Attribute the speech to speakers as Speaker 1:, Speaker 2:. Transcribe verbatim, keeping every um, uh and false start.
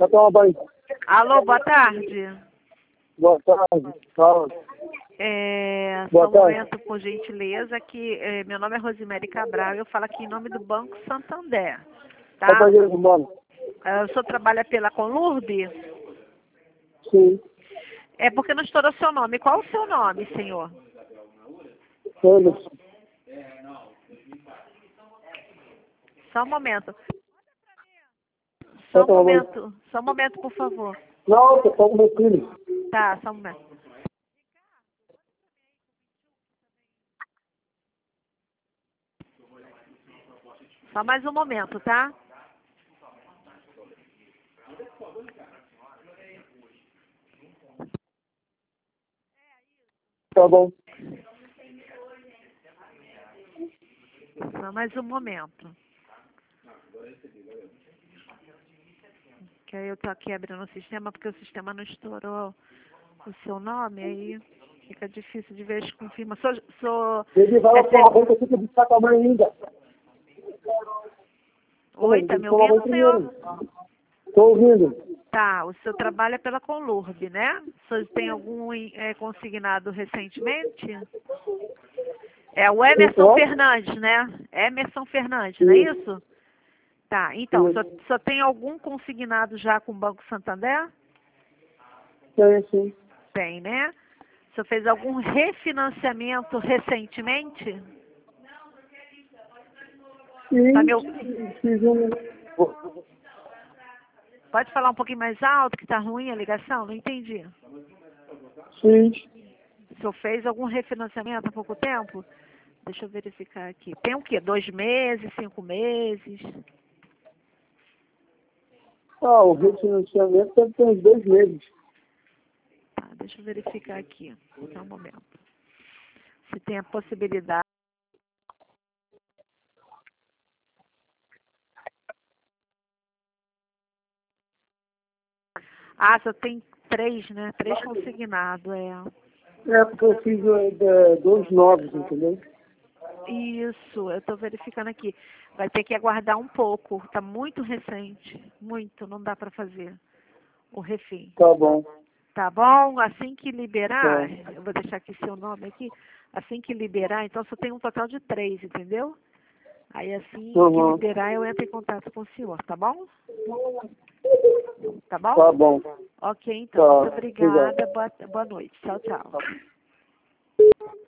Speaker 1: Vai tomar banho.
Speaker 2: Alô, boa tarde.
Speaker 1: Boa tarde. Fala.
Speaker 2: É,
Speaker 1: Boa
Speaker 2: só um
Speaker 1: tarde.
Speaker 2: momento, por gentileza, que é, meu nome é Rosemary Cabral, eu falo aqui em nome do Banco Santander,
Speaker 1: Tá
Speaker 2: tá?
Speaker 1: fazendo humano?
Speaker 2: É, o senhor trabalha pela Conlurb?
Speaker 1: Sim.
Speaker 2: É porque não estourou seu nome. Qual o seu nome, senhor?
Speaker 1: Anderson.
Speaker 2: Só um momento.
Speaker 1: Vai
Speaker 2: Só um
Speaker 1: tomar banho.
Speaker 2: momento. Só um momento, por favor.
Speaker 1: Não, eu tô com meu filho.
Speaker 2: Tá, só um momento. Só mais um momento, tá?
Speaker 1: Tá bom.
Speaker 2: Só mais um momento. Que aí eu tô aqui abrindo o sistema, porque o sistema não estourou o seu nome, aí fica difícil de ver as confirmações. Sou, sou,
Speaker 1: Ele vai lá
Speaker 2: é,
Speaker 1: tomar
Speaker 2: ser-
Speaker 1: banho, que eu fico de buscar com a mãe ainda.
Speaker 2: Oi,
Speaker 1: Tem
Speaker 2: tá
Speaker 1: que
Speaker 2: me
Speaker 1: tomar banho
Speaker 2: ouvindo,
Speaker 1: primeiro.
Speaker 2: senhor?
Speaker 1: Tô ouvindo.
Speaker 2: Tá, o seu trabalho é pela Conlurb, né? O senhor tem algum é, consignado recentemente? É o Emerson
Speaker 1: Sim, ó.
Speaker 2: Fernandes, né? Emerson Fernandes, não é
Speaker 1: Isso.
Speaker 2: isso? Tá, então, só,
Speaker 1: Isso.
Speaker 2: só tem algum consignado já com o Banco Santander?
Speaker 1: Tem, sim.
Speaker 2: Tem, né? O senhor fez algum refinanciamento recentemente? Tá
Speaker 1: Sim.
Speaker 2: meu...
Speaker 1: Fiz um...
Speaker 2: Pode falar um pouquinho mais alto, que tá ruim a ligação? Não entendi.
Speaker 1: Sim.
Speaker 2: O senhor fez algum refinanciamento há pouco tempo? Deixa eu verificar aqui. Tem o quê? Dois meses, cinco meses?
Speaker 1: Ah, o refinanciamento deve ter uns dois meses.
Speaker 2: Tá, deixa eu verificar aqui. Só um momento. Se tem a possibilidade. Ah, só tem três, né? Três consignados, é.
Speaker 1: É, porque eu fiz é, dois novos, entendeu?
Speaker 2: Isso, eu estou verificando aqui. Vai ter que aguardar um pouco. Está muito recente. Muito, não dá para fazer o refim.
Speaker 1: Tá bom.
Speaker 2: Tá bom? Assim que liberar,
Speaker 1: Tá.
Speaker 2: eu vou deixar aqui seu nome aqui. Assim que liberar, então só tem um total de três, entendeu? Aí assim que
Speaker 1: Uhum.
Speaker 2: liberar, eu entro em contato com o senhor, tá bom? Tá bom?
Speaker 1: Tá bom.
Speaker 2: Ok, então.
Speaker 1: Tá.
Speaker 2: Muito
Speaker 1: Obrigado.
Speaker 2: obrigada. Boa, boa noite. Tchau, tchau.